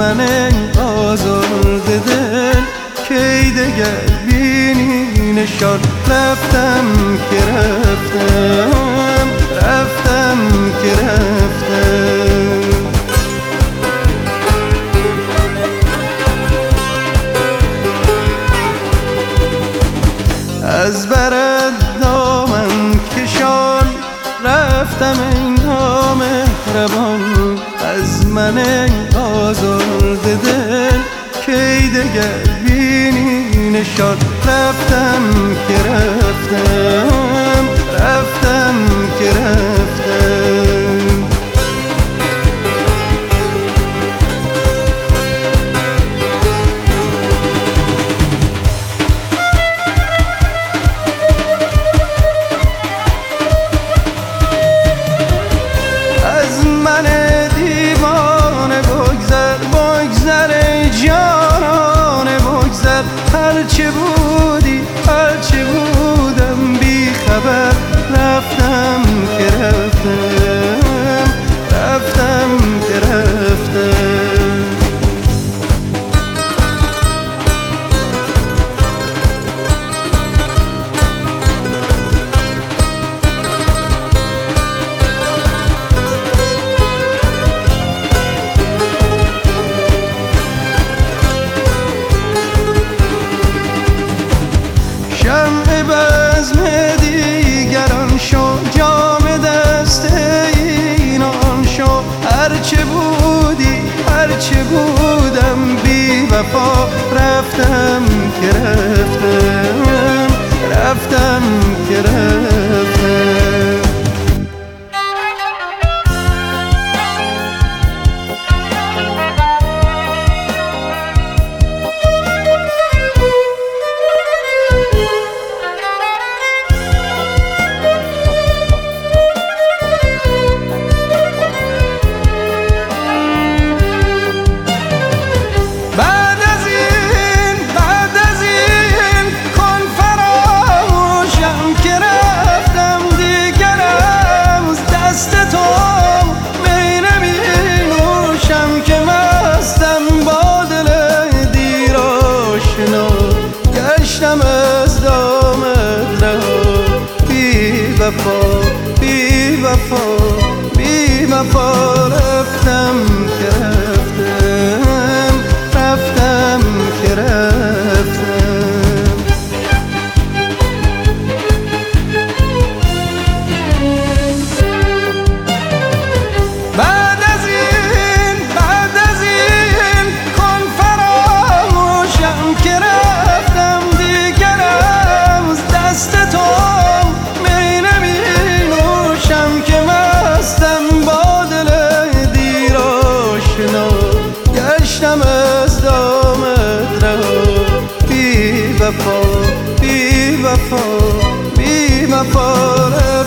من آزرده دل کی دگر بینی نشان رفتم که رفتم رفتم که رفتم از برد دامن کشان رفتم ای نامهربان از من آزرده دل کی دگر بینی نشان رفتم که رفتم رفتم که رفتم از من دیوانه بگذر ای جانانه بگذر هرچه بودی هرچه بودم بی خبر رفتم که رفتم رفتم که رفتم شمع بزم دیگران شو جام دست اینان شو هرچه بودی هرچه بودم بی وفا رفتم که رفتم رفتم که رفتم گشتم از دامت رها بی وفا رفتم که رفتم رفتم که رفتم بعد از این کن فراموشم که رفتم دیگرم دست تو می نمی نوشم که مستم با دل دیر آشنا گشتم از دامت رها بی وفا